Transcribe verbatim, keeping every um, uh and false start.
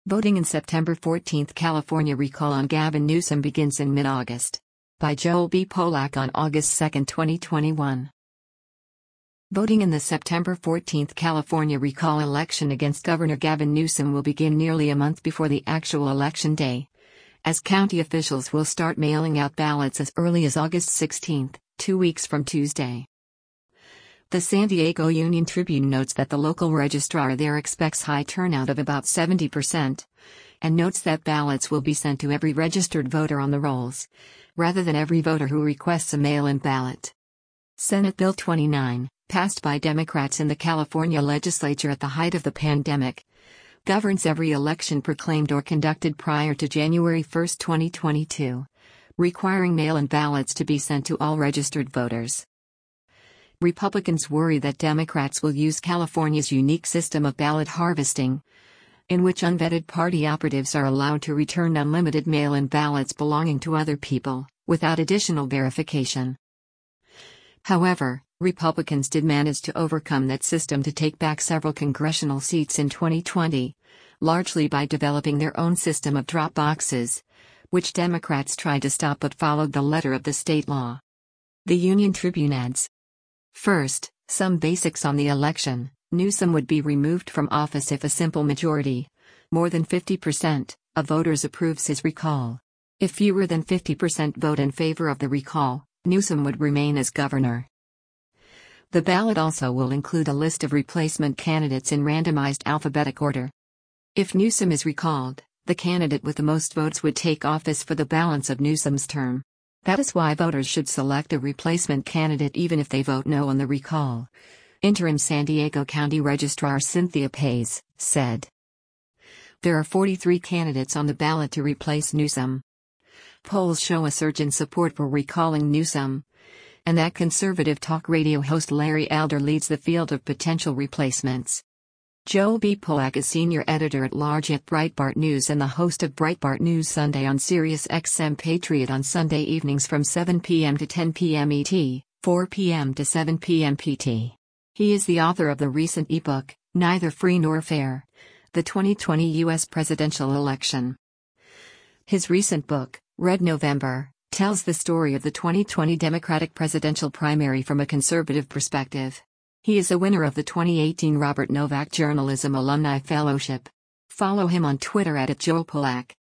Voting in September fourteenth. California recall on Gavin Newsom begins in mid-August. By Joel B. Polak on August second, twenty twenty-one. Voting in the September fourteenth California recall election against Governor Gavin Newsom will begin nearly a month before the actual election day, as county officials will start mailing out ballots as early as August sixteenth, two weeks from Tuesday. The San Diego Union Tribune notes that the local registrar there expects high turnout of about seventy percent, and notes that ballots will be sent to every registered voter on the rolls, rather than every voter who requests a mail-in ballot. Senate Bill twenty-nine, passed by Democrats in the California legislature at the height of the pandemic, governs every election proclaimed or conducted prior to January first, twenty twenty-two, requiring mail-in ballots to be sent to all registered voters. Republicans worry that Democrats will use California's unique system of ballot harvesting, in which unvetted party operatives are allowed to return unlimited mail-in ballots belonging to other people, without additional verification. However, Republicans did manage to overcome that system to take back several congressional seats in twenty twenty, largely by developing their own system of drop boxes, which Democrats tried to stop but followed the letter of the state law. The Union Tribune adds, first, some basics on the election. Newsom would be removed from office if a simple majority, more than fifty percent, of voters approves his recall. If fewer than fifty percent vote in favor of the recall, Newsom would remain as governor. The ballot also will include a list of replacement candidates in randomized alphabetic order. If Newsom is recalled, the candidate with the most votes would take office for the balance of Newsom's term. That is why voters should select a replacement candidate even if they vote no on the recall, interim San Diego County Registrar Cynthia Pays said. There are forty-three candidates on the ballot to replace Newsom. Polls show a surge in support for recalling Newsom, and that conservative talk radio host Larry Elder leads the field of potential replacements. Joel B. Polak is senior editor-at-large at Breitbart News and the host of Breitbart News Sunday on Sirius X M Patriot on Sunday evenings from seven p m to ten p m E T, four p m to seven p m P T. He is the author of the recent ebook, Neither Free Nor Fair: The twenty twenty U S Presidential Election. His recent book, Red November, tells the story of the twenty twenty Democratic presidential primary from a conservative perspective. He is a winner of the twenty eighteen Robert Novak Journalism Alumni Fellowship. Follow him on Twitter at Joel Polak.